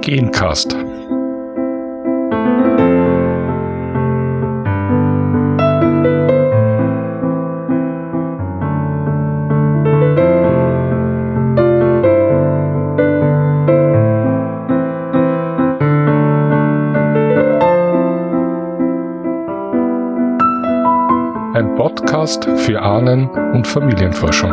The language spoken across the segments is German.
Gencast. Ein Podcast für Ahnen- und Familienforschung.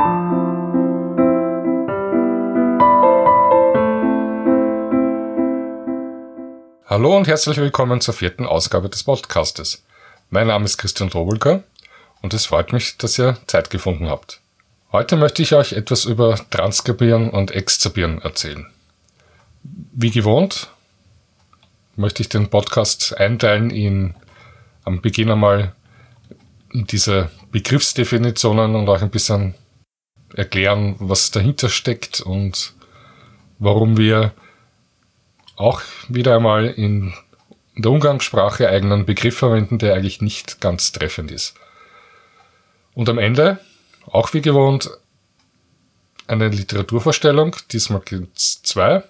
Hallo und herzlich willkommen zur 4. Ausgabe des Podcastes. Mein Name ist Christian Drobulka und es freut mich, dass ihr Zeit gefunden habt. Heute möchte ich euch etwas über Transkribieren und Exzerbieren erzählen. Wie gewohnt möchte ich den Podcast einteilen in am Beginn einmal in diese Begriffsdefinitionen und auch ein bisschen erklären, was dahinter steckt und warum wir auch wieder einmal in der Umgangssprache eigenen Begriff verwenden, der eigentlich nicht ganz treffend ist. Und am Ende, auch wie gewohnt, eine Literaturvorstellung. Diesmal gibt es 2.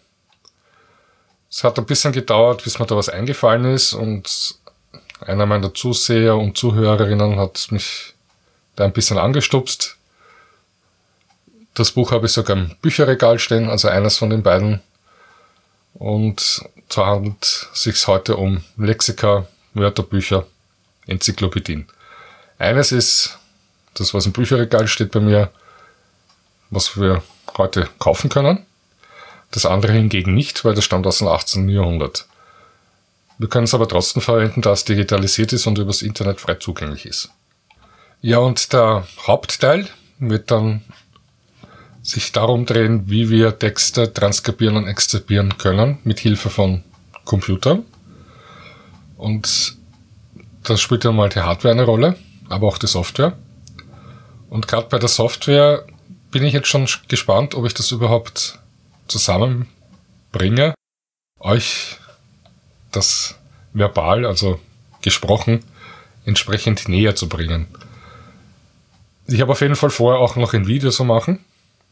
Es hat ein bisschen gedauert, bis mir da was eingefallen ist und einer meiner Zuseher und Zuhörerinnen hat mich da ein bisschen angestupst. Das Buch habe ich sogar im Bücherregal stehen, also eines von den beiden. Und zwar handelt es sich heute um Lexika, Wörterbücher, Enzyklopädien. Eines ist das, was im Bücherregal steht bei mir, was wir heute kaufen können. Das andere hingegen nicht, weil das stammt aus dem 18. Jahrhundert. Wir können es aber trotzdem verwenden, da es digitalisiert ist und übers Internet frei zugänglich ist. Ja, und der Hauptteil wird dann sich darum drehen, wie wir Texte transkribieren und exzerbieren können mit Hilfe von Computern. Und da spielt ja mal die Hardware eine Rolle, aber auch die Software. Und gerade bei der Software bin ich jetzt schon gespannt, ob ich das überhaupt zusammenbringe, euch das verbal, also gesprochen, entsprechend näher zu bringen. Ich habe auf jeden Fall vor, auch noch ein Video zu machen.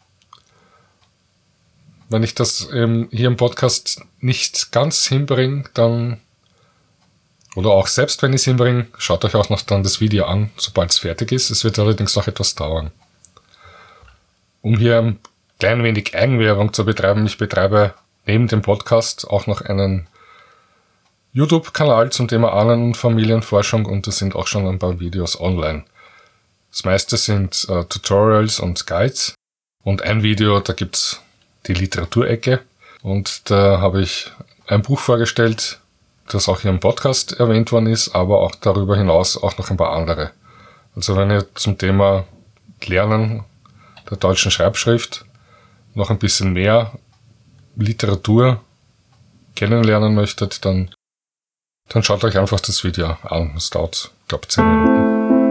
Wenn ich das hier im Podcast nicht ganz hinbringe, dann, oder auch selbst wenn ich es hinbringe, schaut euch auch noch dann das Video an, sobald es fertig ist. Es wird allerdings noch etwas dauern. Um hier ein klein wenig Eigenwerbung zu betreiben, ich betreibe neben dem Podcast auch noch einen YouTube-Kanal zum Thema Ahnen- und Familienforschung und da sind auch schon ein paar Videos online. Das meiste sind Tutorials und Guides und ein Video, da gibt's die Literaturecke und da habe ich ein Buch vorgestellt, das auch hier im Podcast erwähnt worden ist, aber auch darüber hinaus auch noch ein paar andere. Also wenn ihr zum Thema Lernen der deutschen Schreibschrift noch ein bisschen mehr Literatur kennenlernen möchtet, dann schaut euch einfach das Video an. Es dauert, glaube ich, 10 Minuten.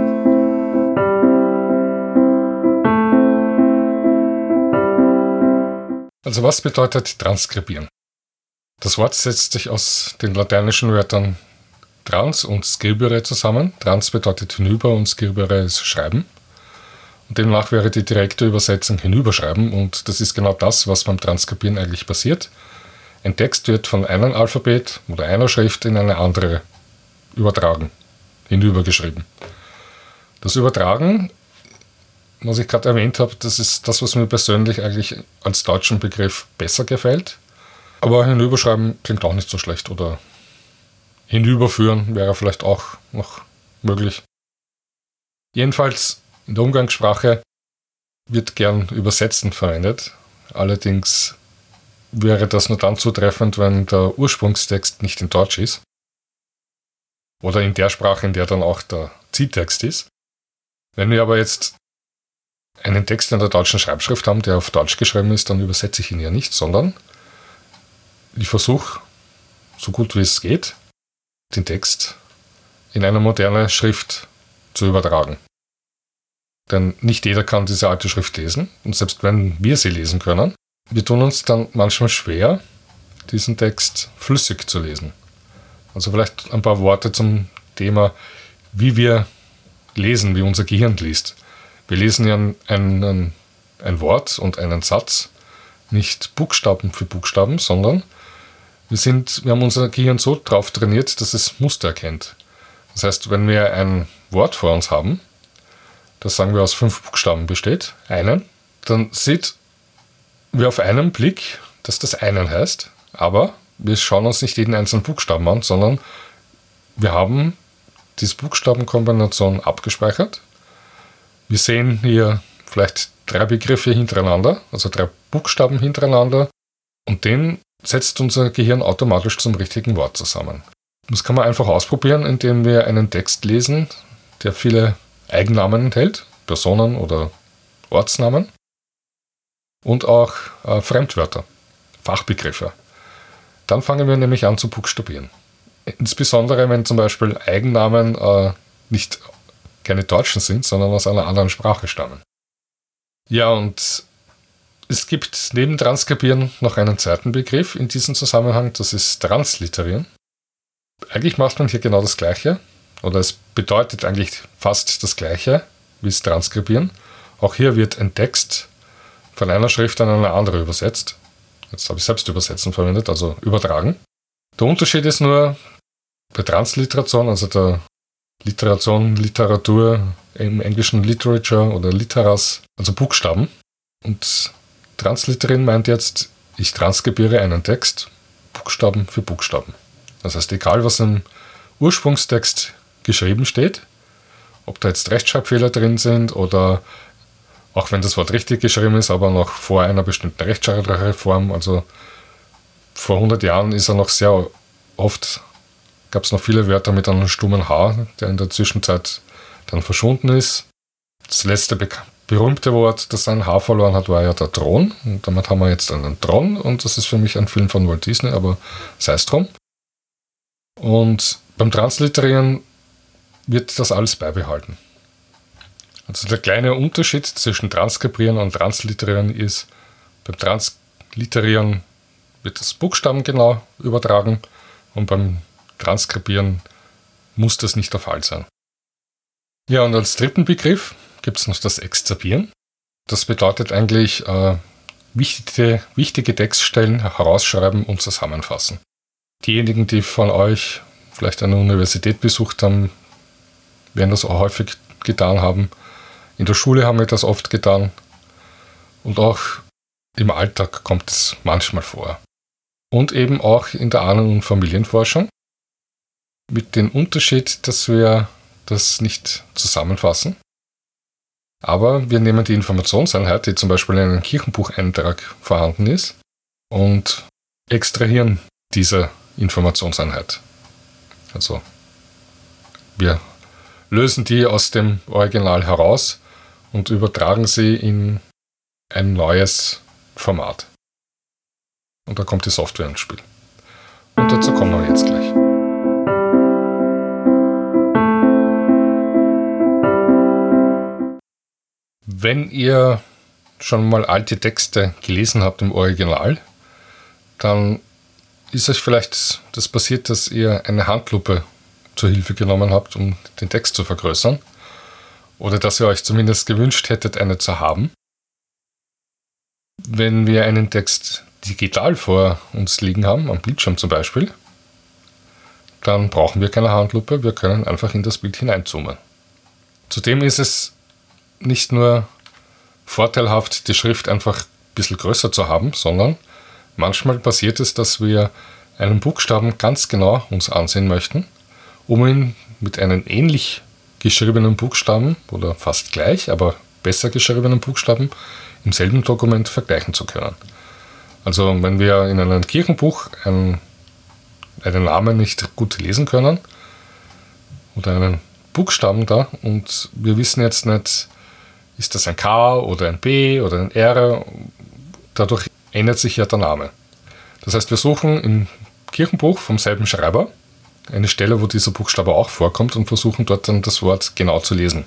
Also was bedeutet transkribieren? Das Wort setzt sich aus den lateinischen Wörtern trans und scribere zusammen. Trans bedeutet hinüber und scribere ist schreiben. Und demnach wäre die direkte Übersetzung hinüberschreiben und das ist genau das, was beim Transkribieren eigentlich passiert. Ein Text wird von einem Alphabet oder einer Schrift in eine andere übertragen, hinübergeschrieben. Das Übertragen, was ich gerade erwähnt habe, das ist das, was mir persönlich eigentlich als deutschen Begriff besser gefällt. Aber hinüberschreiben klingt auch nicht so schlecht oder hinüberführen wäre vielleicht auch noch möglich. Jedenfalls in der Umgangssprache wird gern Übersetzen verwendet. Allerdings wäre das nur dann zutreffend, wenn der Ursprungstext nicht in Deutsch ist. Oder in der Sprache, in der dann auch der Zieltext ist. Wenn wir aber jetzt einen Text in der deutschen Schreibschrift haben, der auf Deutsch geschrieben ist, dann übersetze ich ihn ja nicht, sondern ich versuche, so gut wie es geht, den Text in eine moderne Schrift zu übertragen. Denn nicht jeder kann diese alte Schrift lesen und selbst wenn wir sie lesen können, wir tun uns dann manchmal schwer, diesen Text flüssig zu lesen. Also vielleicht ein paar Worte zum Thema, wie wir lesen, wie unser Gehirn liest. Wir lesen ja ein Wort und einen Satz nicht Buchstaben für Buchstaben, sondern Wir haben unser Gehirn so drauf trainiert, dass es Muster erkennt. Das heißt, wenn wir ein Wort vor uns haben, das sagen wir aus 5 Buchstaben besteht, einen, dann sieht wir auf einen Blick, dass das einen heißt, aber wir schauen uns nicht jeden einzelnen Buchstaben an, sondern wir haben diese Buchstabenkombination abgespeichert. Wir sehen hier vielleicht 3 Begriffe hintereinander, also 3 Buchstaben hintereinander, und den setzt unser Gehirn automatisch zum richtigen Wort zusammen. Das kann man einfach ausprobieren, indem wir einen Text lesen, der viele Eigennamen enthält, Personen oder Ortsnamen, und auch Fremdwörter, Fachbegriffe. Dann fangen wir nämlich an zu buchstabieren. Insbesondere, wenn zum Beispiel Eigennamen nicht keine deutschen sind, sondern aus einer anderen Sprache stammen. Ja, und es gibt neben Transkribieren noch einen zweiten Begriff in diesem Zusammenhang, das ist Transliterieren. Eigentlich macht man hier genau das Gleiche, oder es bedeutet eigentlich fast das Gleiche wie das Transkribieren. Auch hier wird ein Text von einer Schrift an eine andere übersetzt. Jetzt habe ich selbst übersetzen verwendet, also übertragen. Der Unterschied ist nur, bei Transliteration, also der Literatur, im Englischen Literature oder Literas, also Buchstaben. Und Transliterieren meint jetzt, ich transkribiere einen Text, Buchstaben für Buchstaben. Das heißt, egal was im Ursprungstext geschrieben steht, ob da jetzt Rechtschreibfehler drin sind oder auch wenn das Wort richtig geschrieben ist, aber noch vor einer bestimmten Rechtschreibreform, also vor 100 Jahren ist er noch sehr oft, gab es noch viele Wörter mit einem stummen H, der in der Zwischenzeit dann verschwunden ist. Das letzte berühmte Wort, das ein H verloren hat, war ja der Thron. Und damit haben wir jetzt einen Thron und das ist für mich ein Film von Walt Disney, aber sei es drum. Und beim Transliterieren wird das alles beibehalten. Also der kleine Unterschied zwischen Transkribieren und Transliterieren ist, beim Transliterieren wird das Buchstaben genau übertragen und beim Transkribieren muss das nicht der Fall sein. Ja, und als dritten Begriff gibt es noch das Exzerpieren. Das bedeutet eigentlich wichtige Textstellen herausschreiben und zusammenfassen. Diejenigen, die von euch vielleicht eine Universität besucht haben, werden das auch häufig getan haben. In der Schule haben wir das oft getan und auch im Alltag kommt es manchmal vor. Und eben auch in der Ahnen- und Familienforschung mit dem Unterschied, dass wir das nicht zusammenfassen, aber wir nehmen die Informationseinheit, die zum Beispiel in einem Kirchenbucheintrag vorhanden ist, und extrahieren diese Informationseinheit. Also wir lösen die aus dem Original heraus und übertragen sie in ein neues Format. Und da kommt die Software ins Spiel. Und dazu kommen wir jetzt gleich. Wenn ihr schon mal alte Texte gelesen habt im Original, dann ist euch vielleicht das passiert, dass ihr eine Handlupe zur Hilfe genommen habt, um den Text zu vergrößern. Oder dass ihr euch zumindest gewünscht hättet, eine zu haben. Wenn wir einen Text digital vor uns liegen haben, am Bildschirm zum Beispiel, dann brauchen wir keine Handlupe, wir können einfach in das Bild hineinzoomen. Zudem ist es nicht nur vorteilhaft, die Schrift einfach ein bisschen größer zu haben, sondern manchmal passiert es, dass wir einen Buchstaben ganz genau uns ansehen möchten, um ihn mit einem ähnlich geschriebenen Buchstaben oder fast gleich, aber besser geschriebenen Buchstaben im selben Dokument vergleichen zu können. Also wenn wir in einem Kirchenbuch einen Namen nicht gut lesen können oder einen Buchstaben da und wir wissen jetzt nicht, ist das ein K oder ein B oder ein R, dadurch ändert sich ja der Name. Das heißt, wir suchen im Kirchenbuch vom selben Schreiber eine Stelle, wo dieser Buchstabe auch vorkommt und versuchen dort dann das Wort genau zu lesen.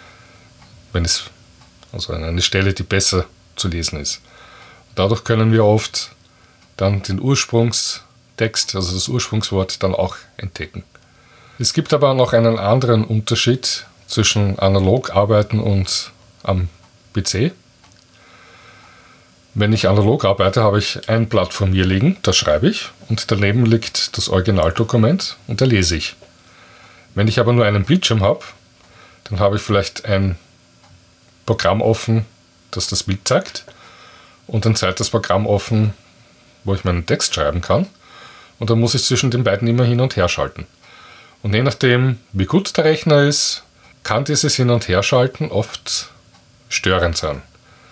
Also eine Stelle, die besser zu lesen ist. Dadurch können wir oft dann den Ursprungstext, also das Ursprungswort, dann auch entdecken. Es gibt aber noch einen anderen Unterschied zwischen analog arbeiten und am PC. Wenn ich analog arbeite, habe ich ein Blatt vor mir liegen, das schreibe ich, und daneben liegt das Originaldokument und da lese ich. Wenn ich aber nur einen Bildschirm habe, dann habe ich vielleicht ein Programm offen, das das Bild zeigt, und ein zweites Programm offen, wo ich meinen Text schreiben kann. Und dann muss ich zwischen den beiden immer hin und her schalten. Und je nachdem, wie gut der Rechner ist, kann dieses Hin- und Herschalten oft störend sein.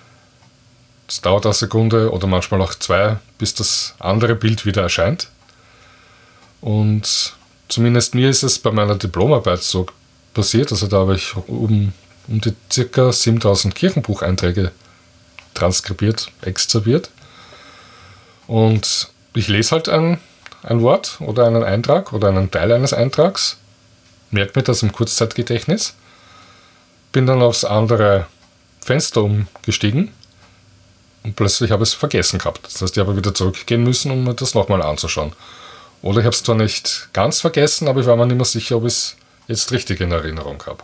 Es dauert eine Sekunde oder manchmal auch 2, bis das andere Bild wieder erscheint. Und zumindest mir ist es bei meiner Diplomarbeit so passiert. Also da habe ich um die ca. 7000 Kirchenbucheinträge transkribiert, exzerbiert. Und ich lese halt ein Wort oder einen Eintrag oder einen Teil eines Eintrags, merke mir das im Kurzzeitgedächtnis, bin dann aufs andere Fenster umgestiegen und plötzlich habe ich es vergessen gehabt. Das heißt, ich habe wieder zurückgehen müssen, um mir das nochmal anzuschauen. Oder ich habe es zwar nicht ganz vergessen, aber ich war mir nicht mehr sicher, ob ich es jetzt richtig in Erinnerung habe.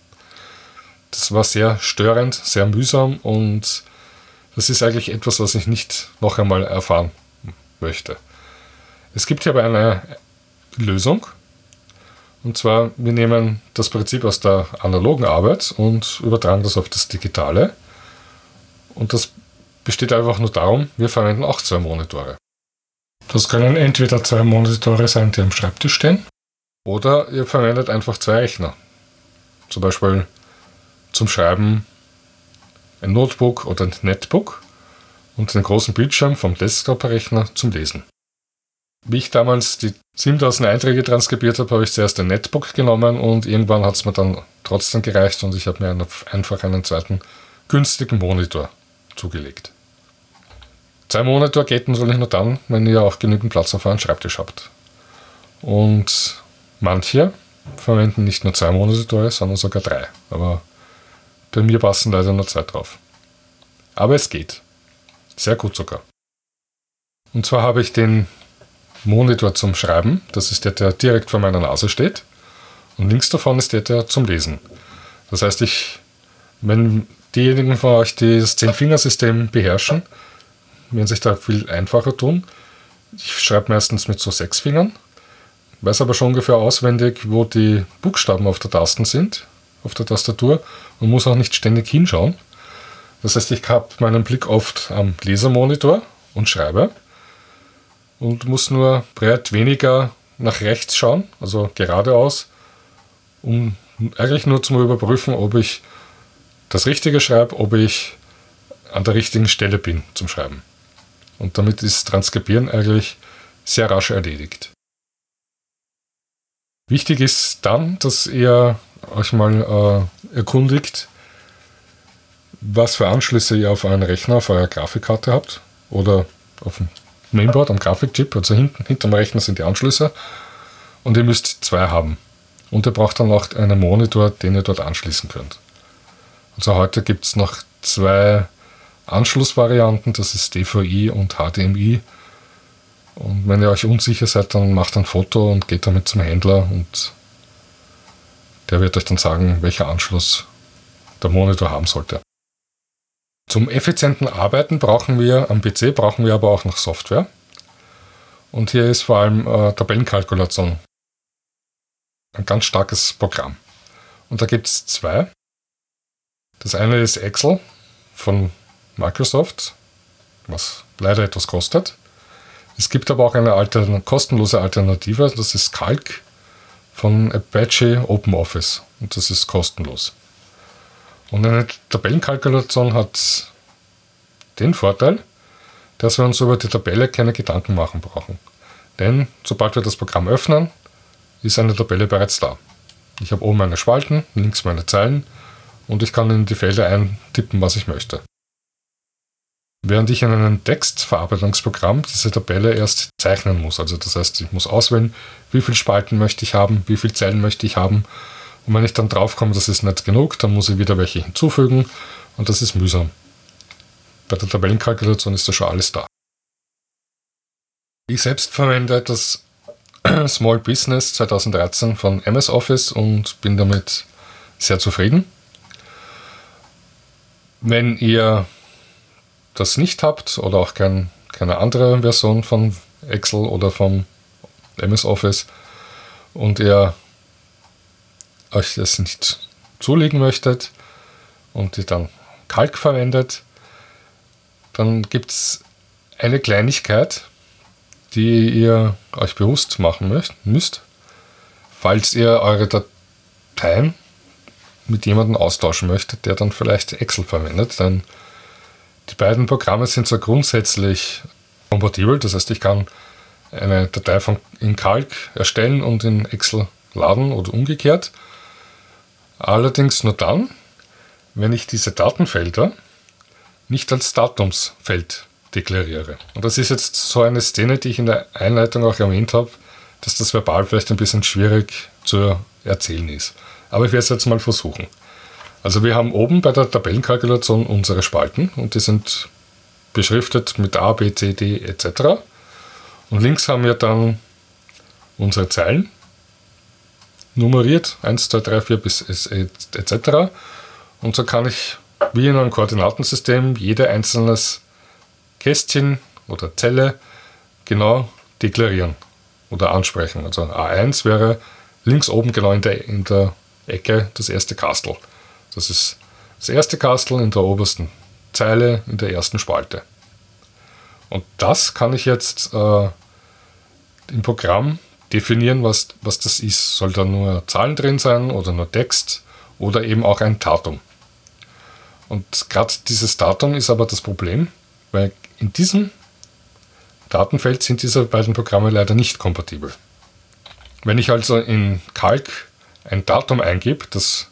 Das war sehr störend, sehr mühsam und das ist eigentlich etwas, was ich nicht noch einmal erfahren möchte. Es gibt hier aber eine Lösung. Und zwar, wir nehmen das Prinzip aus der analogen Arbeit und übertragen das auf das Digitale. Und das besteht einfach nur darum, wir verwenden auch 2 Monitore. Das können entweder 2 Monitore sein, die am Schreibtisch stehen, oder ihr verwendet einfach 2 Rechner. Zum Beispiel zum Schreiben ein Notebook oder ein Netbook und den großen Bildschirm vom Desktop-Rechner zum Lesen. Wie ich damals die 7000 Einträge transkribiert habe, habe ich zuerst ein Netbook genommen und irgendwann hat es mir dann trotzdem gereicht und ich habe mir einfach einen zweiten günstigen Monitor zugelegt. 2 Monitor geht natürlich nur dann, wenn ihr auch genügend Platz auf euren Schreibtisch habt. Und manche verwenden nicht nur 2 Monitore, sondern sogar 3. Aber bei mir passen leider nur 2 drauf. Aber es geht. Sehr gut sogar. Und zwar habe ich den Monitor zum Schreiben, das ist der direkt vor meiner Nase steht. Und links davon ist der zum Lesen. Das heißt, wenn diejenigen von euch, die das 10-Fingersystem beherrschen, werden sich da viel einfacher tun. Ich schreibe meistens mit so 6 Fingern, weiß aber schon ungefähr auswendig, wo die Buchstaben auf der Tasten sind, auf der Tastatur, und muss auch nicht ständig hinschauen. Das heißt, ich habe meinen Blick oft am Lesermonitor und schreibe und muss nur breit weniger nach rechts schauen, also geradeaus, um eigentlich nur zu überprüfen, ob ich das Richtige schreibe, ob ich an der richtigen Stelle bin zum Schreiben. Und damit ist Transkribieren eigentlich sehr rasch erledigt. Wichtig ist dann, dass ihr euch mal erkundigt, was für Anschlüsse ihr auf euren Rechner, auf eurer Grafikkarte habt oder auf dem Mainboard, am Grafikchip, also hinterm Rechner sind die Anschlüsse und ihr müsst 2 haben. Und ihr braucht dann auch einen Monitor, den ihr dort anschließen könnt. Also heute gibt es noch 2 Anschlussvarianten, das ist DVI und HDMI. Und wenn ihr euch unsicher seid, dann macht ein Foto und geht damit zum Händler und der wird euch dann sagen, welcher Anschluss der Monitor haben sollte. Zum effizienten Arbeiten am PC brauchen wir aber auch noch Software. Und hier ist vor allem Tabellenkalkulation ein ganz starkes Programm. Und da gibt es 2. Das eine ist Excel von Microsoft, was leider etwas kostet. Es gibt aber auch eine kostenlose Alternative, das ist Calc von Apache OpenOffice und das ist kostenlos. Und eine Tabellenkalkulation hat den Vorteil, dass wir uns über die Tabelle keine Gedanken machen brauchen. Denn sobald wir das Programm öffnen, ist eine Tabelle bereits da. Ich habe oben meine Spalten, links meine Zeilen und ich kann in die Felder eintippen, was ich möchte. Während ich in einem Textverarbeitungsprogramm diese Tabelle erst zeichnen muss. Also das heißt, ich muss auswählen, wie viele Spalten möchte ich haben, wie viele Zeilen möchte ich haben. Und wenn ich dann draufkomme, das ist nicht genug, dann muss ich wieder welche hinzufügen und das ist mühsam. Bei der Tabellenkalkulation ist da schon alles da. Ich selbst verwende das Small Business 2013 von MS Office und bin damit sehr zufrieden. Wenn ihr das nicht habt oder auch keine andere Version von Excel oder vom MS Office und ihr euch das nicht zulegen möchtet und ihr dann Calc verwendet, dann gibt es eine Kleinigkeit, die ihr euch bewusst machen müsst, falls ihr eure Dateien mit jemandem austauschen möchtet, der dann vielleicht Excel verwendet. Denn die beiden Programme sind so grundsätzlich kompatibel. Das heißt, ich kann eine Datei in Calc erstellen und in Excel laden oder umgekehrt. Allerdings nur dann, wenn ich diese Datenfelder nicht als Datumsfeld deklariere. Und das ist jetzt so eine Szene, die ich in der Einleitung auch erwähnt habe, dass das verbal vielleicht ein bisschen schwierig zu erzählen ist. Aber ich werde es jetzt mal versuchen. Also wir haben oben bei der Tabellenkalkulation unsere Spalten und die sind beschriftet mit A, B, C, D etc. Und links haben wir dann unsere Zeilen nummeriert, 1, 2, 3, 4 bis etc. Und so kann ich wie in einem Koordinatensystem jede einzelnes Kästchen oder Zelle genau deklarieren oder ansprechen. Also A1 wäre links oben genau in der Ecke das erste Kastel. Das ist das erste Kastel in der obersten Zeile in der ersten Spalte. Und das kann ich jetzt im Programm definieren, was das ist. Soll da nur Zahlen drin sein oder nur Text oder eben auch ein Datum. Und gerade dieses Datum ist aber das Problem, weil in diesem Datenfeld sind diese beiden Programme leider nicht kompatibel. Wenn ich also in Calc ein Datum eingebe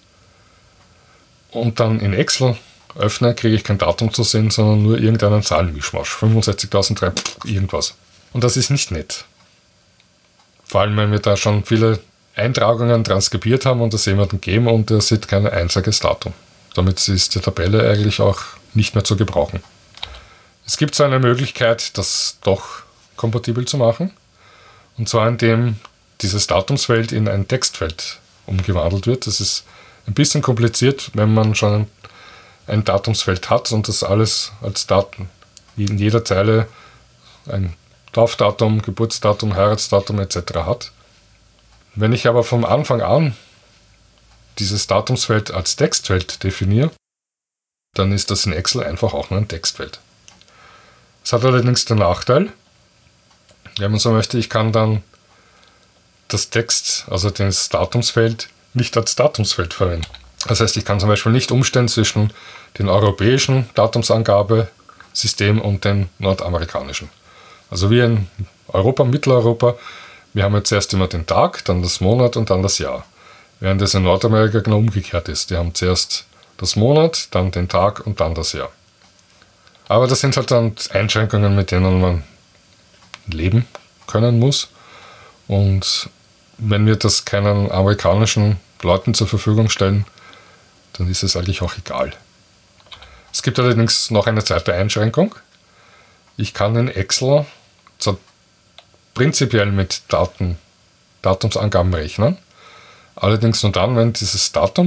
und dann in Excel öffne, kriege ich kein Datum zu sehen, sondern nur irgendeinen Zahlenmischmasch. 65.003, irgendwas. Und das ist nicht nett. Vor allem, wenn wir da schon viele Eintragungen transkribiert haben und das jemandem geben und er sieht kein einziges Datum. Damit ist die Tabelle eigentlich auch nicht mehr zu gebrauchen. Es gibt so eine Möglichkeit, das doch kompatibel zu machen. Und zwar indem dieses Datumsfeld in ein Textfeld umgewandelt wird. Das ist ein bisschen kompliziert, wenn man schon ein Datumsfeld hat und das alles als Daten in jeder Zeile ein Taufdatum, Geburtsdatum, Heiratsdatum etc. hat. Wenn ich aber vom Anfang an dieses Datumsfeld als Textfeld definiere, dann ist das in Excel einfach auch nur ein Textfeld. Es hat allerdings den Nachteil, wenn man so möchte, ich kann dann das Text, also das Datumsfeld, nicht als Datumsfeld verwenden. Das heißt, ich kann zum Beispiel nicht umstellen zwischen dem europäischen Datumsangabesystem und dem nordamerikanischen. Also wie in Europa, Mitteleuropa, wir haben jetzt zuerst immer den Tag, dann das Monat und dann das Jahr. Während es in Nordamerika genau umgekehrt ist. Die haben zuerst das Monat, dann den Tag und dann das Jahr. Aber das sind halt dann Einschränkungen, mit denen man leben können muss. Und wenn wir das keinen amerikanischen Leuten zur Verfügung stellen, dann ist es eigentlich auch egal. Es gibt allerdings noch eine zweite Einschränkung. Ich kann in Excel prinzipiell mit Datumsangaben rechnen. Allerdings nur dann, wenn dieses Datum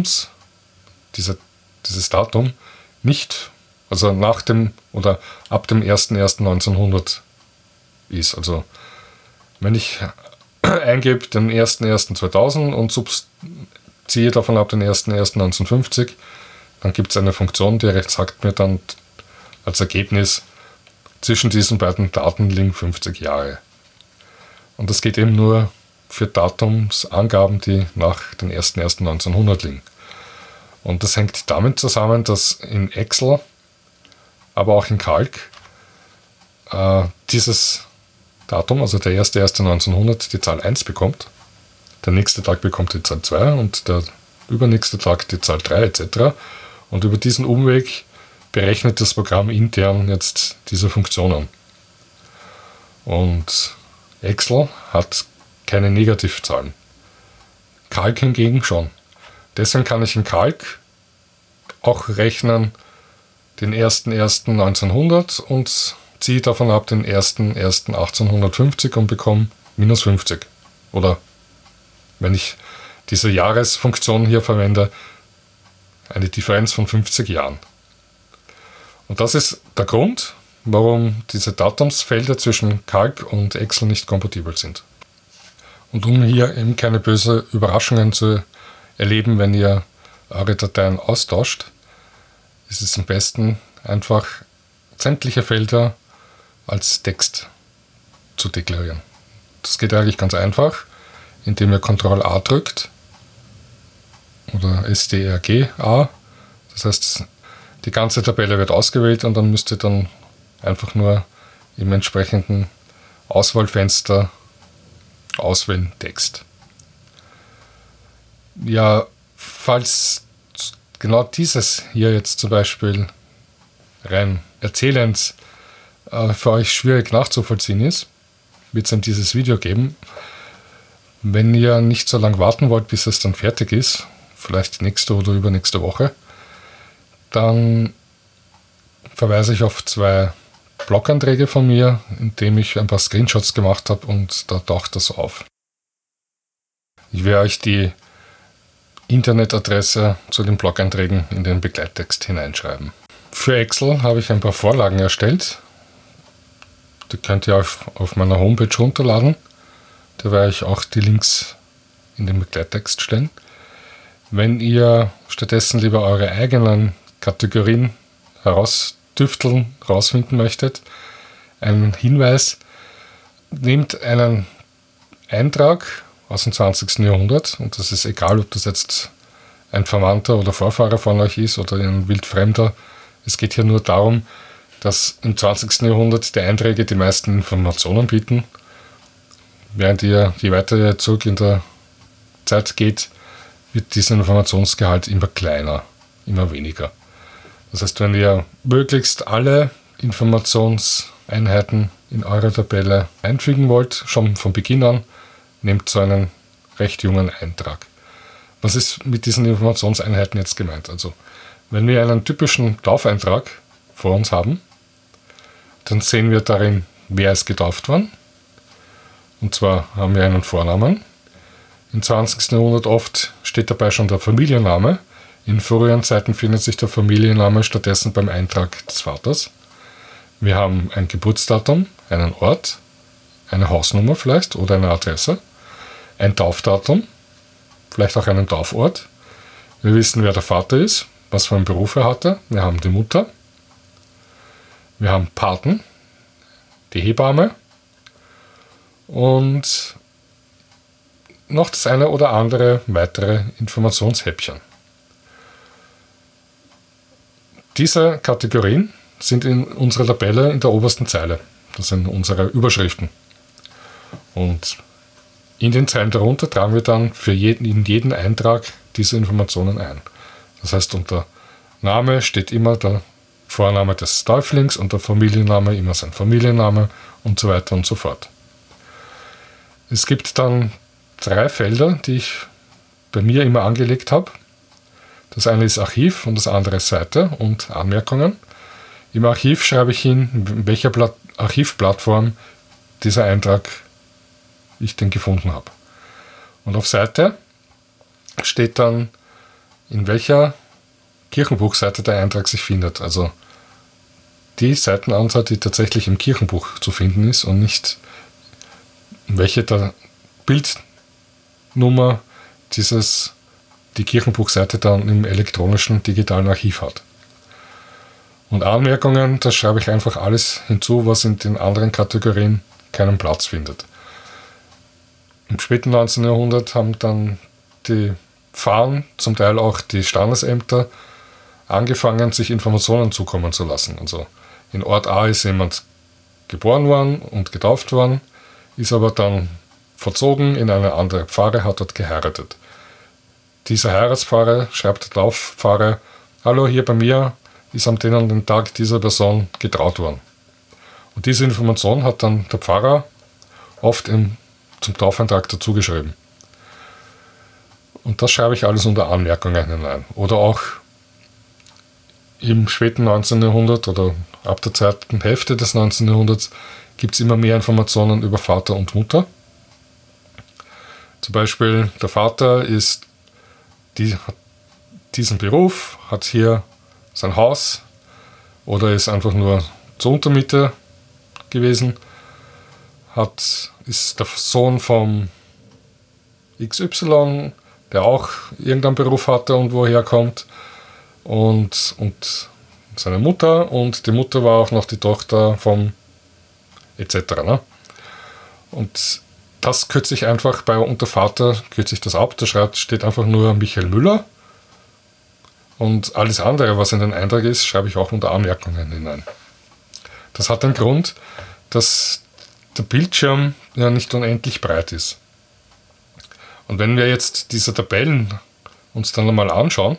nicht, also nach dem oder ab dem 01.01.1900 ist. Also wenn ich eingebe den 01.01.2000 und ziehe davon ab den 01.01.1950, dann gibt es eine Funktion, die sagt mir dann als Ergebnis, zwischen diesen beiden Daten liegen 50 Jahre. Und das geht eben nur für Datumsangaben, die nach den 01.01.1900 liegen. Und das hängt damit zusammen, dass in Excel, aber auch in Calc, dieses Datum, also der 1.1.1900, die Zahl 1 bekommt, der nächste Tag bekommt die Zahl 2 und der übernächste Tag die Zahl 3 etc. Und über diesen Umweg berechnet das Programm intern jetzt diese Funktionen. Und Excel hat keine Negativzahlen. Calc hingegen schon. Deswegen kann ich in Calc auch rechnen den 1.1.1900 und ziehe davon ab den 1.1.1850 und bekomme minus 50. Oder wenn ich diese Jahresfunktion hier verwende, eine Differenz von 50 Jahren. Und das ist der Grund, warum diese Datumsfelder zwischen Calc und Excel nicht kompatibel sind. Und um hier eben keine bösen Überraschungen zu erleben, wenn ihr eure Dateien austauscht, ist es am besten, einfach sämtliche Felder als Text zu deklarieren. Das geht eigentlich ganz einfach, indem ihr Ctrl-A drückt oder STRG-A. Das heißt, die ganze Tabelle wird ausgewählt und dann müsst ihr dann einfach nur im entsprechenden Auswahlfenster auswählen Text. Ja, falls genau dieses hier jetzt zum Beispiel rein erzählend für euch schwierig nachzuvollziehen ist, wird es dann dieses Video geben. Wenn ihr nicht so lange warten wollt, bis es dann fertig ist, vielleicht nächste oder übernächste Woche, dann verweise ich auf 2 Blog-Einträge von mir, in dem ich ein paar Screenshots gemacht habe und da taucht das auf. Ich werde euch die Internetadresse zu den Blog-Einträgen in den Begleittext hineinschreiben. Für Excel habe ich ein paar Vorlagen erstellt. Die könnt ihr auf meiner Homepage runterladen. Da werde ich auch die Links in den Begleittext stellen. Wenn ihr stattdessen lieber eure eigenen Kategorien rausfinden möchtet, ein Hinweis: Nehmt einen Eintrag aus dem 20. Jahrhundert, und das ist egal, ob das jetzt ein Verwandter oder Vorfahrer von euch ist oder ein Wildfremder. Es geht hier nur darum, dass im 20. Jahrhundert die Einträge die meisten Informationen bieten, während je weiter ihr zurück in der Zeit geht, wird dieser Informationsgehalt immer kleiner, immer weniger. Das heißt, wenn ihr möglichst alle Informationseinheiten in eure Tabelle einfügen wollt, schon von Beginn an, nehmt so einen recht jungen Eintrag. Was ist mit diesen Informationseinheiten jetzt gemeint? Also, wenn wir einen typischen Taufeintrag vor uns haben, dann sehen wir darin, wer ist getauft worden. Und zwar haben wir einen Vornamen. Im 20. Jahrhundert oft steht dabei schon der Familienname. In früheren Zeiten findet sich der Familienname stattdessen beim Eintrag des Vaters. Wir haben ein Geburtsdatum, einen Ort, eine Hausnummer vielleicht oder eine Adresse, ein Taufdatum, vielleicht auch einen Taufort. Wir wissen, wer der Vater ist, was für einen Beruf er hatte. Wir haben die Mutter. Wir haben Paten, die Hebamme und noch das eine oder andere weitere Informationshäppchen. Diese Kategorien sind in unserer Tabelle in der obersten Zeile. Das sind unsere Überschriften. Und in den Zeilen darunter tragen wir dann in jeden Eintrag diese Informationen ein. Das heißt, unter Name steht immer der Vorname des Täuflings und der Familienname immer sein Familienname und so weiter und so fort. Es gibt dann 3 Felder, die ich bei mir immer angelegt habe. Das eine ist Archiv und das andere ist Seite und Anmerkungen. Im Archiv schreibe ich hin, in welcher Archivplattform dieser Eintrag ich den gefunden habe. Und auf Seite steht dann, in welcher Kirchenbuchseite der Eintrag sich findet. Also die Seitenanzahl, die tatsächlich im Kirchenbuch zu finden ist und nicht welche der Bildnummer die Kirchenbuchseite dann im elektronischen digitalen Archiv hat. Und Anmerkungen, da schreibe ich einfach alles hinzu, was in den anderen Kategorien keinen Platz findet. Im späten 19. Jahrhundert haben dann die Pfarren, zum Teil auch die Standesämter, angefangen, sich Informationen zukommen zu lassen. Also in Ort A ist jemand geboren worden und getauft worden, ist aber dann verzogen in eine andere Pfarre, hat dort geheiratet. Dieser Heiratspfarrer schreibt der Taufpfarrer: Hallo, hier bei mir ist am den und den Tag dieser Person getraut worden. Und diese Information hat dann der Pfarrer oft zum Taufeintrag dazugeschrieben. Und das schreibe ich alles unter Anmerkungen hinein. Oder auch im späten 19. Jahrhundert oder ab der zweiten Hälfte des 19. Jahrhunderts gibt es immer mehr Informationen über Vater und Mutter. Zum Beispiel der Vater hat diesen Beruf, hat hier sein Haus, oder ist einfach nur zur Untermiete gewesen, ist der Sohn vom XY, der auch irgendeinen Beruf hatte und woher kommt, und seine Mutter, und die Mutter war auch noch die Tochter vom etc. Ne? Und das kürze ich einfach unter Vater, kürze ich das ab, da steht einfach nur Michael Müller, und alles andere, was in den Eintrag ist, schreibe ich auch unter Anmerkungen hinein. Das hat den Grund, dass der Bildschirm ja nicht unendlich breit ist. Und wenn wir jetzt diese Tabellen uns dann einmal anschauen,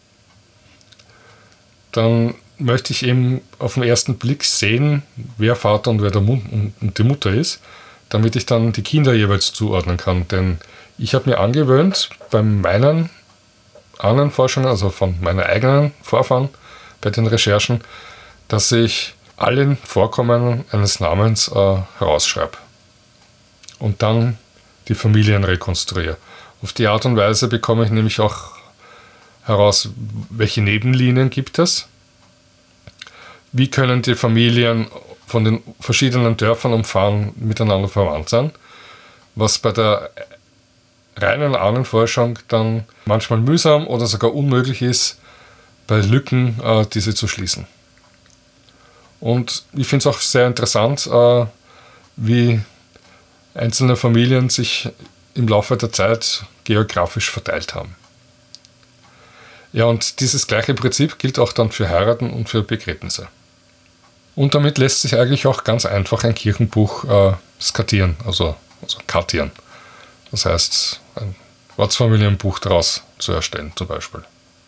dann möchte ich eben auf den ersten Blick sehen, wer Vater und wer die Mutter ist, damit ich dann die Kinder jeweils zuordnen kann. Denn ich habe mir angewöhnt, bei meinen anderen Forschungen, also von meinen eigenen Vorfahren, bei den Recherchen, dass ich alle Vorkommen eines Namens herausschreibe und dann die Familien rekonstruiere. Auf die Art und Weise bekomme ich nämlich auch heraus, welche Nebenlinien gibt es, wie können die Familien von den verschiedenen Dörfern umfahren miteinander verwandt sein, was bei der reinen Ahnenforschung dann manchmal mühsam oder sogar unmöglich ist, bei Lücken diese zu schließen. Und ich finde es auch sehr interessant, wie einzelne Familien sich im Laufe der Zeit geografisch verteilt haben. Ja, und dieses gleiche Prinzip gilt auch dann für Heiraten und für Begräbnisse. Und damit lässt sich eigentlich auch ganz einfach ein Kirchenbuch skatieren, also kartieren. Das heißt, ein Ortsfamilienbuch daraus zu erstellen zum Beispiel.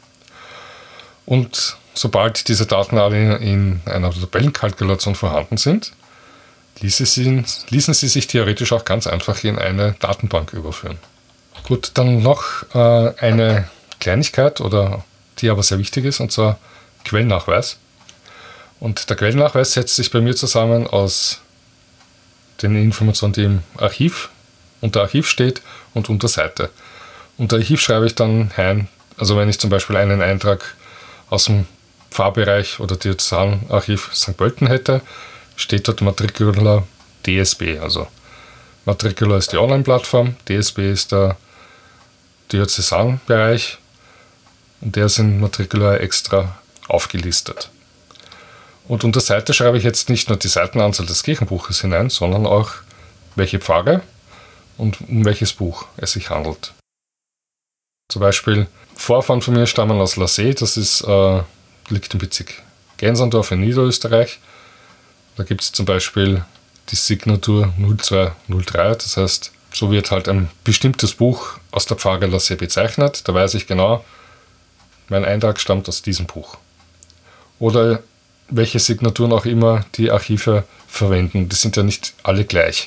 Und sobald diese Daten alle in einer Tabellenkalkulation vorhanden sind, ließen sie sich theoretisch auch ganz einfach in eine Datenbank überführen. Gut, dann noch eine Kleinigkeit, die aber sehr wichtig ist, und zwar Quellennachweis. Und der Quellennachweis setzt sich bei mir zusammen aus den Informationen, die im Archiv, unter Archiv steht und unter Seite. Unter Archiv schreibe ich dann ein, also wenn ich zum Beispiel einen Eintrag aus dem Pfarrbereich oder Diözesanarchiv St. Pölten hätte, steht dort Matricula DSB. Also Matricula ist die Online-Plattform, DSB ist der Diözesanbereich, und der ist in Matricula extra aufgelistet. Und unter Seite schreibe ich jetzt nicht nur die Seitenanzahl des Kirchenbuches hinein, sondern auch welche Pfarre und um welches Buch es sich handelt. Zum Beispiel Vorfahren von mir stammen aus Lasee, das liegt im Bezirk Gensandorf in Niederösterreich. Da gibt es zum Beispiel die Signatur 0203, das heißt, so wird halt ein bestimmtes Buch aus der Pfarre Lasee bezeichnet. Da weiß ich genau, mein Eintrag stammt aus diesem Buch. Oder welche Signaturen auch immer die Archive verwenden, die sind ja nicht alle gleich.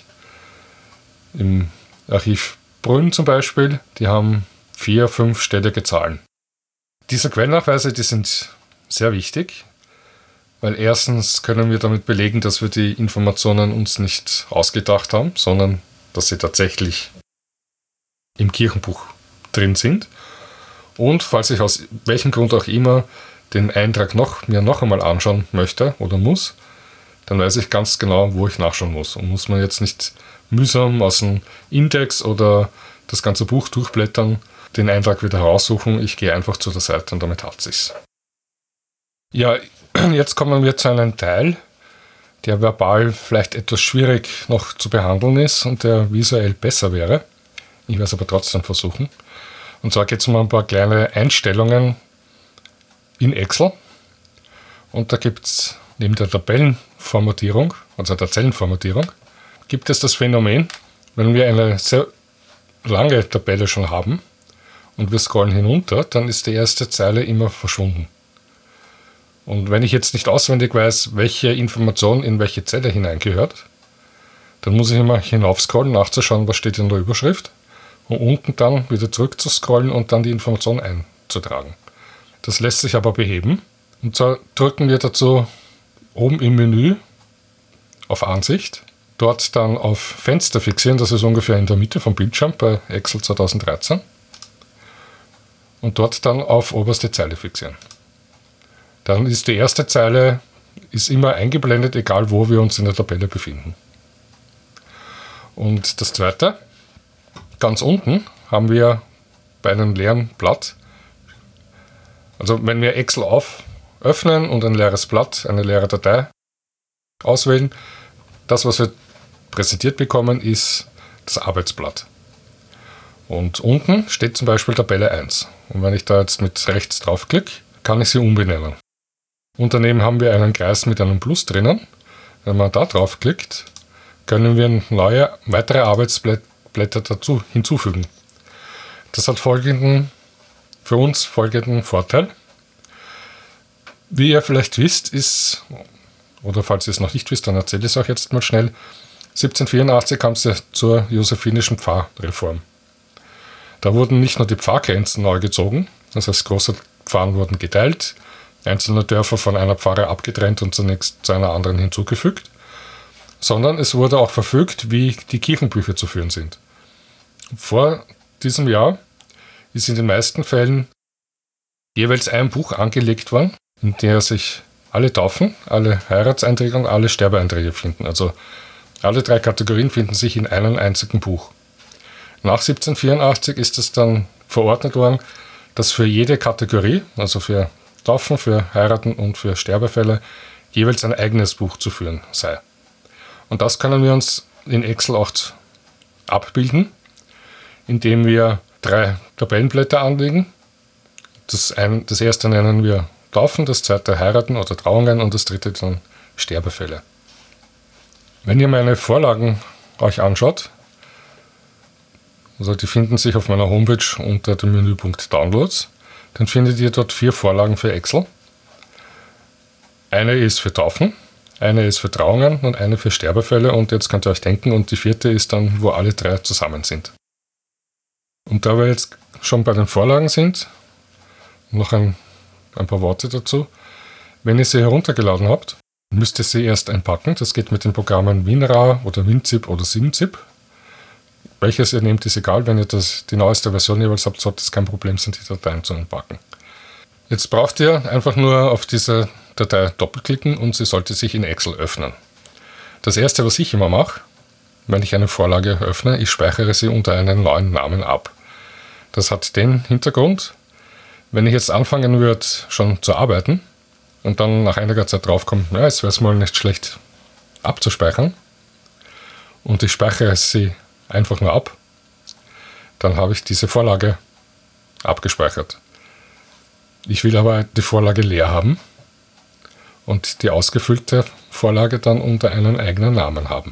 Im Archiv Brünn zum Beispiel, die haben 4, 5-stellige Zahlen. Diese Quellennachweise, die sind sehr wichtig, weil erstens können wir damit belegen, dass wir die Informationen uns nicht ausgedacht haben, sondern dass sie tatsächlich im Kirchenbuch drin sind. Und falls ich aus welchem Grund auch immer den Eintrag mir noch einmal anschauen möchte oder muss, dann weiß ich ganz genau, wo ich nachschauen muss. Und muss man jetzt nicht mühsam aus dem Index oder das ganze Buch durchblättern, den Eintrag wieder heraussuchen. Ich gehe einfach zu der Seite und damit hat sich's. Ja, jetzt kommen wir zu einem Teil, der verbal vielleicht etwas schwierig noch zu behandeln ist und der visuell besser wäre. Ich werde es aber trotzdem versuchen. Und zwar geht es um ein paar kleine Einstellungen in Excel. Und da gibt es neben der Tabellenformatierung, also der Zellenformatierung, gibt es das Phänomen, wenn wir eine sehr lange Tabelle schon haben und wir scrollen hinunter, dann ist die erste Zeile immer verschwunden. Und wenn ich jetzt nicht auswendig weiß, welche Information in welche Zelle hineingehört, dann muss ich immer hinaufscrollen, nachzuschauen, was steht in der Überschrift, und unten dann wieder zurück zu scrollen und dann die Information einzutragen. Das lässt sich aber beheben. Und zwar drücken wir dazu oben im Menü auf Ansicht, dort dann auf Fenster fixieren, das ist ungefähr in der Mitte vom Bildschirm bei Excel 2013, und dort dann auf oberste Zeile fixieren. Dann ist die erste Zeile ist immer eingeblendet, egal wo wir uns in der Tabelle befinden. Und das zweite, ganz unten haben wir bei einem leeren Blatt, also wenn wir Excel öffnen und ein leeres Blatt, eine leere Datei auswählen, das, was wir präsentiert bekommen, ist das Arbeitsblatt. Und unten steht zum Beispiel Tabelle 1. Und wenn ich da jetzt mit rechts draufklicke, kann ich sie umbenennen. Und daneben haben wir einen Kreis mit einem Plus drinnen. Wenn man da draufklickt, können wir neue, weitere Arbeitsblätter dazu hinzufügen. Das hat für uns folgenden Vorteil. Wie ihr vielleicht wisst, oder falls ihr es noch nicht wisst, dann erzähle ich es euch jetzt mal schnell. 1784 kam es ja zur josephinischen Pfarrreform. Da wurden nicht nur die Pfarrgrenzen neu gezogen, das heißt große Pfarren wurden geteilt, einzelne Dörfer von einer Pfarre abgetrennt und zunächst zu einer anderen hinzugefügt, sondern es wurde auch verfügt, wie die Kirchenbücher zu führen sind. Vor diesem Jahr ist in den meisten Fällen jeweils ein Buch angelegt worden, in der sich alle Taufen, alle Heiratseinträge und alle Sterbeeinträge finden. Also alle 3 Kategorien finden sich in einem einzigen Buch. Nach 1784 ist es dann verordnet worden, dass für jede Kategorie, also für Taufen, für Heiraten und für Sterbefälle, jeweils ein eigenes Buch zu führen sei. Und das können wir uns in Excel auch abbilden, indem wir 3 Tabellenblätter anlegen. Das erste nennen wir Taufen, das zweite Heiraten oder Trauungen und das dritte dann Sterbefälle. Wenn ihr meine Vorlagen euch anschaut, also die finden sich auf meiner Homepage unter dem Menüpunkt Downloads, dann findet ihr dort 4 Vorlagen für Excel. Eine ist für Taufen, eine ist für Trauungen und eine für Sterbefälle und jetzt könnt ihr euch denken, und die 4. ist dann, wo alle 3 zusammen sind. Und da wir jetzt schon bei den Vorlagen sind, noch ein paar Worte dazu. Wenn ihr sie heruntergeladen habt, müsst ihr sie erst einpacken. Das geht mit den Programmen WinRAR oder WinZip oder SimZip. Welches ihr nehmt, ist egal. Wenn ihr die neueste Version jeweils habt, sollte es kein Problem sein, die Dateien zu entpacken. Jetzt braucht ihr einfach nur auf diese Datei doppelklicken und sie sollte sich in Excel öffnen. Das erste, was ich immer mache, wenn ich eine Vorlage öffne, ich speichere sie unter einen neuen Namen ab. Das hat den Hintergrund, wenn ich jetzt anfangen würde, schon zu arbeiten und dann nach einiger Zeit draufkomme, ja, jetzt wäre es mal nicht schlecht abzuspeichern und ich speichere sie einfach nur ab, dann habe ich diese Vorlage abgespeichert. Ich will aber die Vorlage leer haben und die ausgefüllte Vorlage dann unter einen eigenen Namen haben.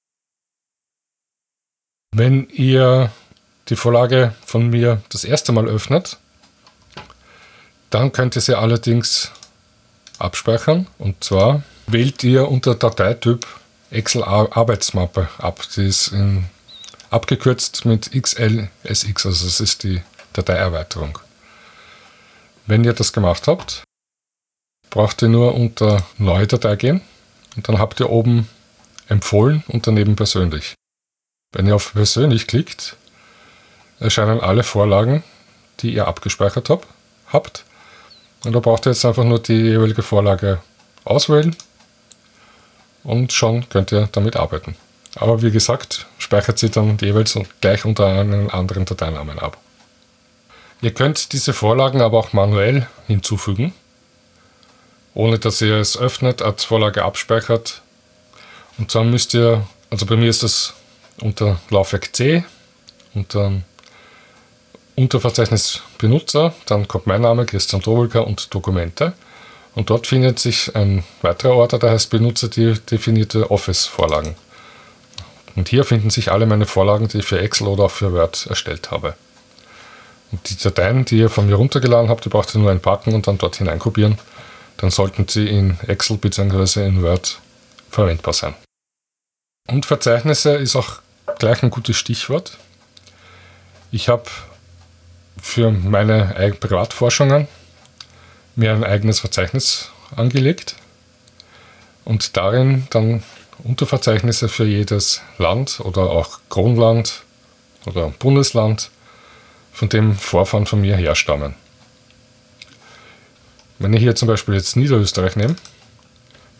Wenn ihr die Vorlage von mir das erste Mal öffnet, dann könnt ihr sie allerdings abspeichern. Und zwar wählt ihr unter Dateityp Excel Arbeitsmappe ab. Die ist abgekürzt mit XLSX, also das ist die Dateierweiterung. Wenn ihr das gemacht habt, braucht ihr nur unter Neue Datei gehen und dann habt ihr oben Empfohlen und daneben Persönlich. Wenn ihr auf Persönlich klickt, erscheinen alle Vorlagen, die ihr abgespeichert habt. Und da braucht ihr jetzt einfach nur die jeweilige Vorlage auswählen und schon könnt ihr damit arbeiten. Aber wie gesagt, speichert sie dann jeweils gleich unter einem anderen Dateinamen ab. Ihr könnt diese Vorlagen aber auch manuell hinzufügen, ohne dass ihr es öffnet, als Vorlage abspeichert. Und zwar müsst ihr, also bei mir ist das unter Laufwerk C, unter Unterverzeichnis Benutzer, dann kommt mein Name, Christian Drobelka und Dokumente. Und dort findet sich ein weiterer Ordner, der heißt Benutzer definierte Office-Vorlagen. Und hier finden sich alle meine Vorlagen, die ich für Excel oder auch für Word erstellt habe. Und die Dateien, die ihr von mir runtergeladen habt, die braucht ihr nur einpacken und dann dort hineinkopieren. Dann sollten sie in Excel bzw. in Word verwendbar sein. Und Verzeichnisse ist auch gleich ein gutes Stichwort. Ich habe für meine Privatforschungen mir ein eigenes Verzeichnis angelegt und darin dann Unterverzeichnisse für jedes Land oder auch Kronland oder Bundesland, von dem Vorfahren von mir herstammen. Wenn ich hier zum Beispiel jetzt Niederösterreich nehme,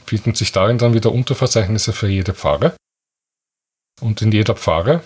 finden sich darin dann wieder Unterverzeichnisse für jede Pfarre. Und in jeder Pfarre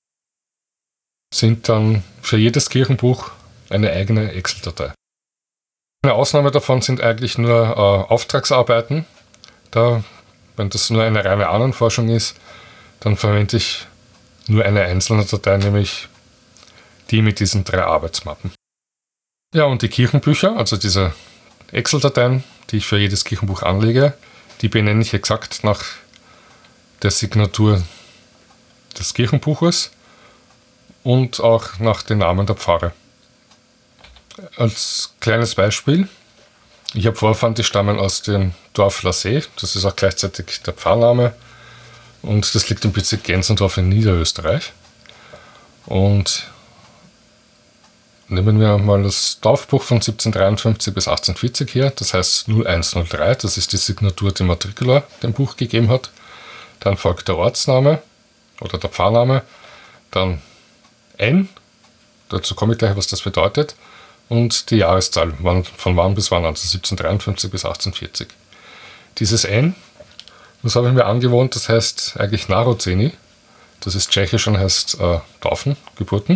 sind dann für jedes Kirchenbuch eine eigene Excel-Datei. Eine Ausnahme davon sind eigentlich nur Auftragsarbeiten. Wenn das nur eine reine Ahnenforschung ist, dann verwende ich nur eine einzelne Datei, nämlich die mit diesen 3 Arbeitsmappen. Ja, und die Kirchenbücher, also diese Excel-Dateien, die ich für jedes Kirchenbuch anlege, die benenne ich exakt nach der Signatur des Kirchenbuches und auch nach den Namen der Pfarre. Als kleines Beispiel, ich habe Vorfahren, die stammen aus dem Dorf Lasee, das ist auch gleichzeitig der Pfarrname, und das liegt im Bezirk Gensendorf in Niederösterreich. Und nehmen wir mal das Taufbuch von 1753 bis 1840 her, das heißt 0103, das ist die Signatur, die Matrikula dem Buch gegeben hat. Dann folgt der Ortsname oder der Pfarrname, dann N, dazu komme ich gleich, was das bedeutet, und die Jahreszahl, von wann bis wann, also 1753 bis 1840. Dieses N, das habe ich mir angewohnt, das heißt eigentlich Narozeni, das ist tschechisch und heißt Taufen, Geburten.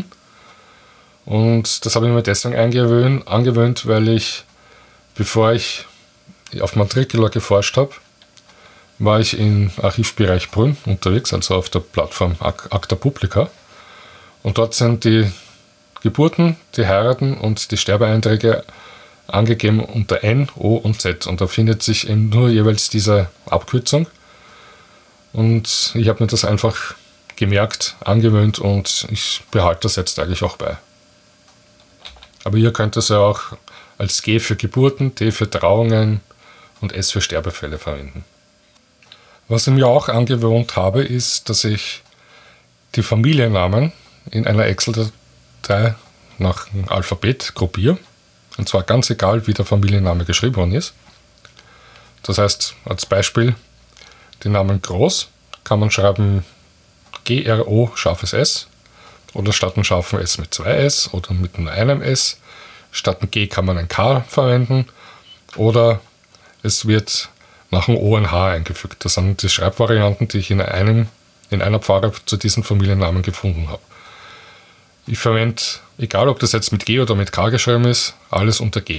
Und das habe ich mir deswegen angewöhnt, weil ich, bevor ich auf Matrikula geforscht habe, war ich im Archivbereich Brünn unterwegs, also auf der Plattform Acta Publica. Und dort sind die Geburten, die Heiraten und die Sterbeeinträge angegeben unter N, O und Z. Und da findet sich eben nur jeweils diese Abkürzung. Und ich habe mir das einfach gemerkt, angewöhnt und ich behalte das jetzt eigentlich auch bei. Aber ihr könnt es ja auch als G für Geburten, T für Trauungen und S für Sterbefälle verwenden. Was ich mir auch angewohnt habe, ist, dass ich die Familiennamen in einer Excel-Datei nach dem Alphabet gruppiere. Und zwar ganz egal, wie der Familienname geschrieben worden ist. Das heißt, als Beispiel, den Namen Groß kann man schreiben G-R-O scharfes S. Oder statt einem scharfen S mit 2 S oder mit nur einem S. Statt ein G kann man ein K verwenden. Oder es wird nach einem O ein H eingefügt. Das sind die Schreibvarianten, die ich in einer Pfarre zu diesen Familiennamen gefunden habe. Ich verwende, egal ob das jetzt mit G oder mit K geschrieben ist, alles unter G.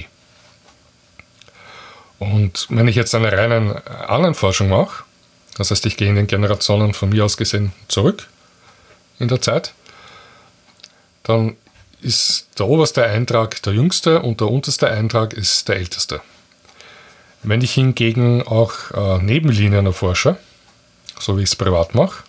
Und wenn ich jetzt eine reine Ahnenforschung mache, das heißt, ich gehe in den Generationen von mir aus gesehen zurück in der Zeit, dann ist der oberste Eintrag der jüngste und der unterste Eintrag ist der älteste. Wenn ich hingegen auch Nebenlinien erforsche, so wie ich es privat mache,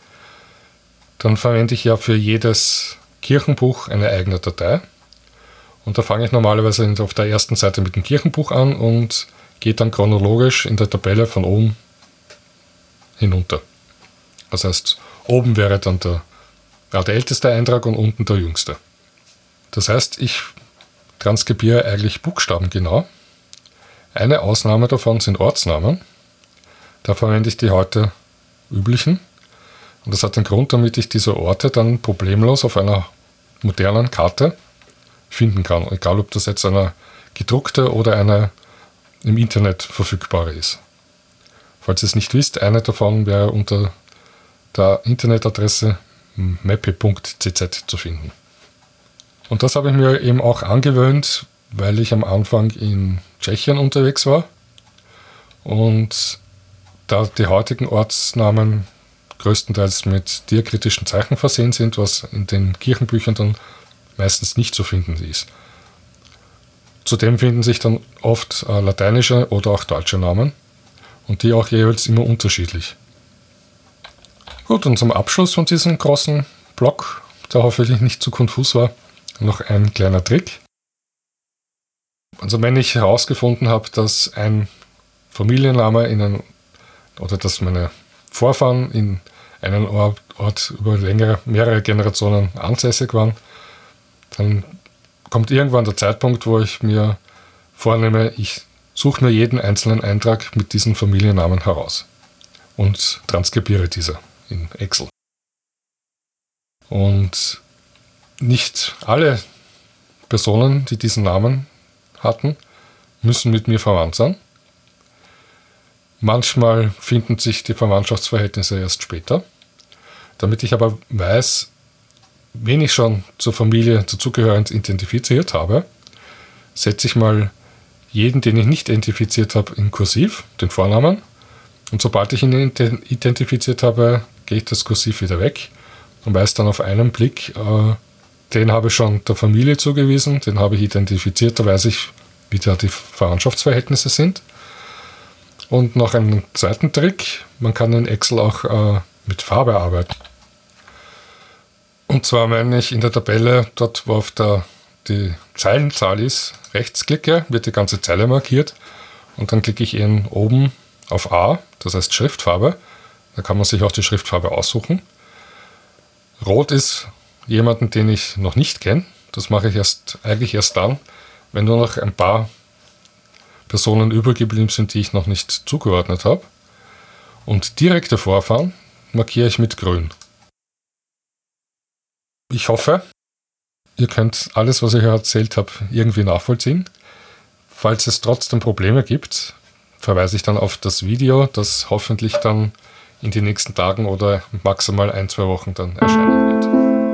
dann verwende ich ja für jedes Kirchenbuch eine eigene Datei. Und da fange ich normalerweise auf der ersten Seite mit dem Kirchenbuch an und gehe dann chronologisch in der Tabelle von oben hinunter. Das heißt, oben wäre dann der älteste Eintrag und unten der jüngste. Das heißt, ich transkribiere eigentlich buchstabengenau. Eine Ausnahme davon sind Ortsnamen. Da verwende ich die heute üblichen. Und das hat den Grund, damit ich diese Orte dann problemlos auf einer modernen Karte finden kann. Egal, ob das jetzt eine gedruckte oder eine im Internet verfügbare ist. Falls ihr es nicht wisst, eine davon wäre unter der Internetadresse mappe.cz zu finden. Und das habe ich mir eben auch angewöhnt, weil ich am Anfang in Tschechien unterwegs war und da die heutigen Ortsnamen größtenteils mit diakritischen Zeichen versehen sind, was in den Kirchenbüchern dann meistens nicht zu finden ist. Zudem finden sich dann oft lateinische oder auch deutsche Namen und die auch jeweils immer unterschiedlich. Gut, und zum Abschluss von diesem großen Block, der hoffentlich nicht zu konfus war, noch ein kleiner Trick. Also wenn ich herausgefunden habe, dass ein Familienname oder dass meine Vorfahren in einem Ort über mehrere Generationen ansässig waren, dann kommt irgendwann der Zeitpunkt, wo ich mir vornehme, ich suche mir jeden einzelnen Eintrag mit diesen Familiennamen heraus und transkribiere diese in Excel. Und nicht alle Personen, die diesen Namen hatten, müssen mit mir verwandt sein. Manchmal finden sich die Verwandtschaftsverhältnisse erst später. Damit ich aber weiß, wen ich schon zur Familie dazugehörend identifiziert habe, setze ich mal jeden, den ich nicht identifiziert habe, in Kursiv, den Vornamen. Und sobald ich ihn identifiziert habe, gehe ich das Kursiv wieder weg und weiß dann auf einen Blick, den habe ich schon der Familie zugewiesen, den habe ich identifiziert, da weiß ich, wie da die Verwandtschaftsverhältnisse sind. Und noch einen zweiten Trick, man kann in Excel auch mit Farbe arbeiten. Und zwar, wenn ich in der Tabelle, dort wo auf die Zeilenzahl ist, rechts klicke, wird die ganze Zeile markiert und dann klicke ich eben oben auf A, das heißt Schriftfarbe. Da kann man sich auch die Schriftfarbe aussuchen. Rot ist jemanden, den ich noch nicht kenne. Das mache ich eigentlich erst dann, wenn nur noch ein paar Personen übrig geblieben sind, die ich noch nicht zugeordnet habe. Und direkte Vorfahren markiere ich mit Grün. Ich hoffe, ihr könnt alles, was ich hier erzählt habe, irgendwie nachvollziehen. Falls es trotzdem Probleme gibt, verweise ich dann auf das Video, das hoffentlich dann in den nächsten Tagen oder maximal 1-2 Wochen dann erscheinen wird.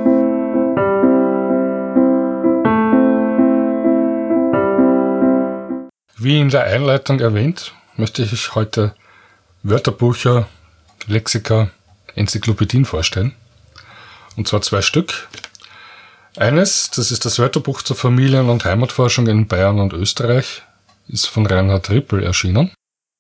Wie in der Einleitung erwähnt, möchte ich heute Wörterbücher, Lexika, Enzyklopädien vorstellen. Und zwar 2 Stück. Eines, das ist das Wörterbuch zur Familien- und Heimatforschung in Bayern und Österreich, ist von Reinhard Rippel erschienen.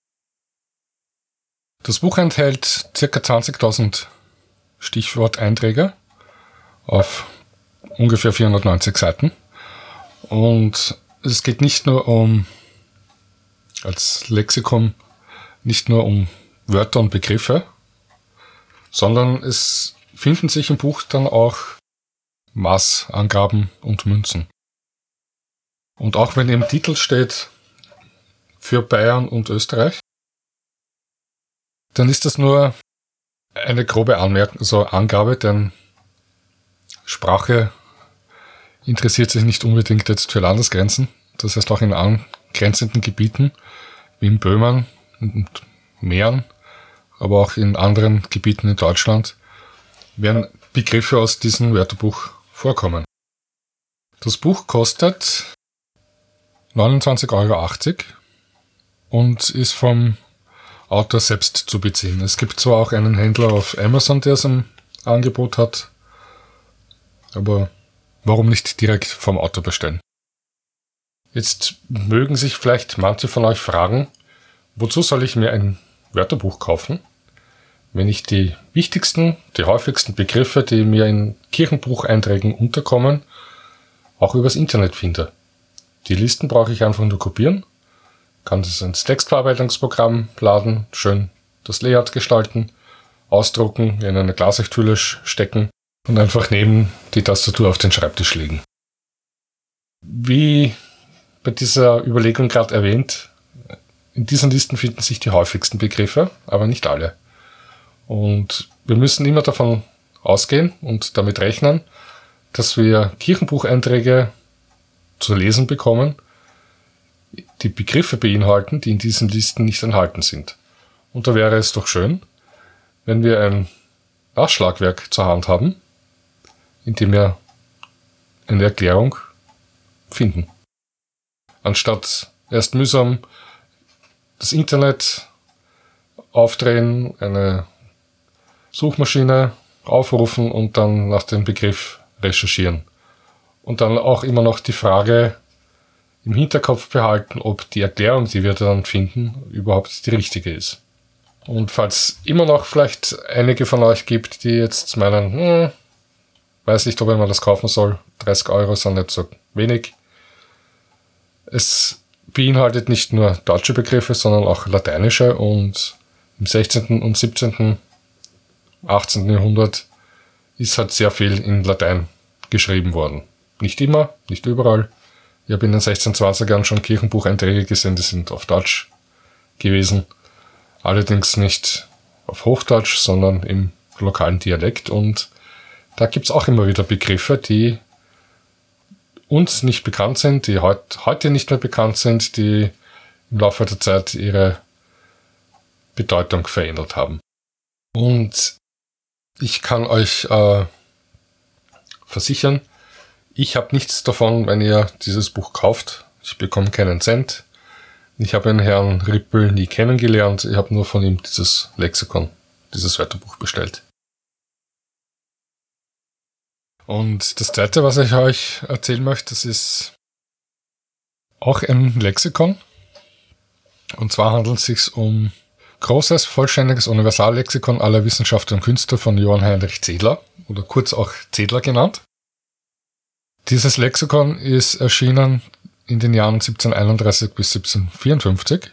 Das Buch enthält ca. 20.000 Stichworteinträge auf ungefähr 490 Seiten. Und es geht nicht nur als Lexikon, nicht nur um Wörter und Begriffe, sondern es finden sich im Buch dann auch Maßangaben und Münzen. Und auch wenn im Titel steht für Bayern und Österreich, dann ist das nur eine grobe Angabe, denn Sprache interessiert sich nicht unbedingt jetzt für Landesgrenzen. Das heißt auch in angrenzenden Gebieten wie in Böhmen und Mähren, aber auch in anderen Gebieten in Deutschland werden Begriffe aus diesem Wörterbuch vorkommen. Das Buch kostet 29,80 € und ist vom Autor selbst zu beziehen. Es gibt zwar auch einen Händler auf Amazon, der es im Angebot hat, aber warum nicht direkt vom Autor bestellen? Jetzt mögen sich vielleicht manche von euch fragen, wozu soll ich mir ein Wörterbuch kaufen, wenn ich die wichtigsten, die häufigsten Begriffe, die mir in Kirchenbucheinträgen unterkommen, auch übers Internet finde. Die Listen brauche ich einfach nur kopieren, kann das ins Textverarbeitungsprogramm laden, schön das Layout gestalten, ausdrucken, in eine Klarsichthülle stecken und einfach neben die Tastatur auf den Schreibtisch legen. Wie bei dieser Überlegung gerade erwähnt, in diesen Listen finden sich die häufigsten Begriffe, aber nicht alle. Und wir müssen immer davon ausgehen und damit rechnen, dass wir Kirchenbucheinträge zu lesen bekommen, die Begriffe beinhalten, die in diesen Listen nicht enthalten sind. Und da wäre es doch schön, wenn wir ein Nachschlagwerk zur Hand haben, in dem wir eine Erklärung finden. Anstatt erst mühsam das Internet aufdrehen, eine Suchmaschine aufrufen und dann nach dem Begriff recherchieren. Und dann auch immer noch die Frage im Hinterkopf behalten, ob die Erklärung, die wir dann finden, überhaupt die richtige ist. Und falls immer noch vielleicht einige von euch gibt, die jetzt meinen, weiß nicht, ob ich mir das kaufen soll, 30 € sind nicht so wenig. Es beinhaltet nicht nur deutsche Begriffe, sondern auch lateinische, und im 16. und 17., 18. Jahrhundert ist halt sehr viel in Latein geschrieben worden. Nicht immer, nicht überall. Ich habe in den 1620ern schon Kirchenbucheinträge gesehen, die sind auf Deutsch gewesen. Allerdings nicht auf Hochdeutsch, sondern im lokalen Dialekt. Und da gibt's auch immer wieder Begriffe, die uns nicht bekannt sind, die heute nicht mehr bekannt sind, die im Laufe der Zeit ihre Bedeutung verändert haben. Und ich kann euch versichern, ich habe nichts davon, wenn ihr dieses Buch kauft. Ich bekomme keinen Cent. Ich habe den Herrn Rippel nie kennengelernt. Ich habe nur von ihm dieses Lexikon, dieses Wörterbuch bestellt. Und das Zweite, was ich euch erzählen möchte, das ist auch ein Lexikon. Und zwar handelt es sich um Großes, vollständiges Universallexikon aller Wissenschaftler und Künstler von Johann Heinrich Zedler, oder kurz auch Zedler genannt. Dieses Lexikon ist erschienen in den Jahren 1731 bis 1754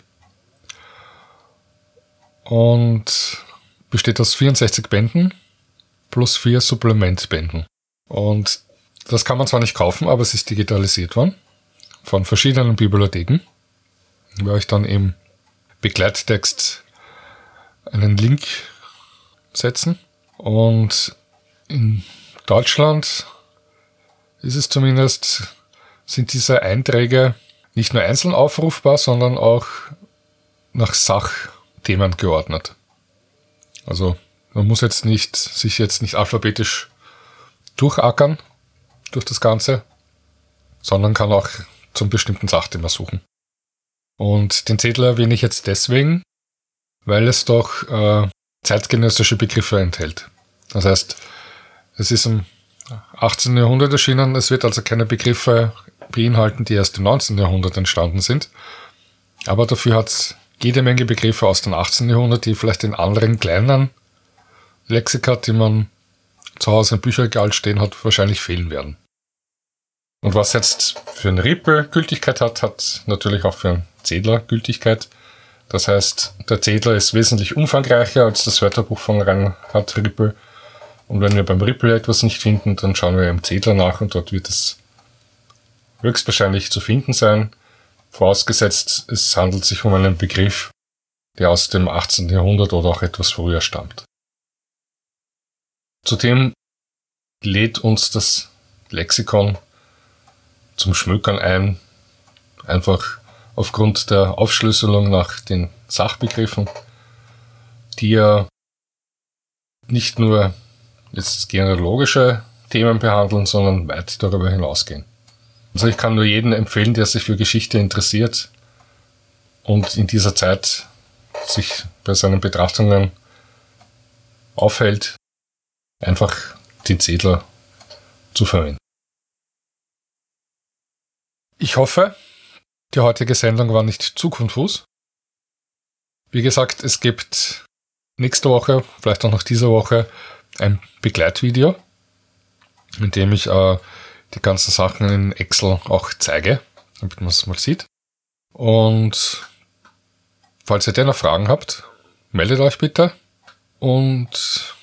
und besteht aus 64 Bänden plus 4 Supplementbänden. Und das kann man zwar nicht kaufen, aber es ist digitalisiert worden von verschiedenen Bibliotheken. Ich werde euch dann im Begleittext einen Link setzen. Und in Deutschland ist es zumindest, sind diese Einträge nicht nur einzeln aufrufbar, sondern auch nach Sachthemen geordnet. Also man muss sich jetzt nicht alphabetisch durchackern durch das Ganze, sondern kann auch zum bestimmten Sachthema suchen. Und den Zedler erwähne ich jetzt deswegen, weil es doch zeitgenössische Begriffe enthält. Das heißt, es ist im 18. Jahrhundert erschienen, es wird also keine Begriffe beinhalten, die erst im 19. Jahrhundert entstanden sind. Aber dafür hat es jede Menge Begriffe aus dem 18. Jahrhundert, die vielleicht in anderen kleinen Lexika, die man zu Hause im Bücherregal stehen hat, wahrscheinlich fehlen werden. Und was jetzt für einen Rippel Gültigkeit hat natürlich auch für einen Zedler Gültigkeit. Das heißt, der Zedler ist wesentlich umfangreicher als das Wörterbuch von Reinhard Rippel. Und wenn wir beim Rippel etwas nicht finden, dann schauen wir im Zedler nach und dort wird es höchstwahrscheinlich zu finden sein. Vorausgesetzt, es handelt sich um einen Begriff, der aus dem 18. Jahrhundert oder auch etwas früher stammt. Zudem lädt uns das Lexikon zum Schmökern ein, einfach aufgrund der Aufschlüsselung nach den Sachbegriffen, die ja nicht nur jetzt genealogische Themen behandeln, sondern weit darüber hinausgehen. Also ich kann nur jedem empfehlen, der sich für Geschichte interessiert und in dieser Zeit sich bei seinen Betrachtungen aufhält, einfach den Zedler zu verwenden. Ich hoffe, die heutige Sendung war nicht zu konfus. Wie gesagt, es gibt nächste Woche, vielleicht auch noch diese Woche, ein Begleitvideo, in dem ich die ganzen Sachen in Excel auch zeige, damit man es mal sieht. Und falls ihr dennoch Fragen habt, meldet euch bitte. Und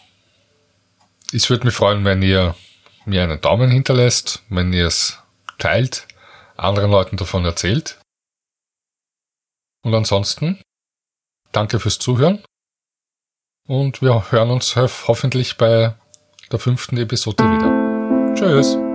es würde mich freuen, wenn ihr mir einen Daumen hinterlässt, wenn ihr es teilt, anderen Leuten davon erzählt. Und ansonsten, danke fürs Zuhören. Und wir hören uns hoffentlich bei der 5. Episode wieder. Tschüss!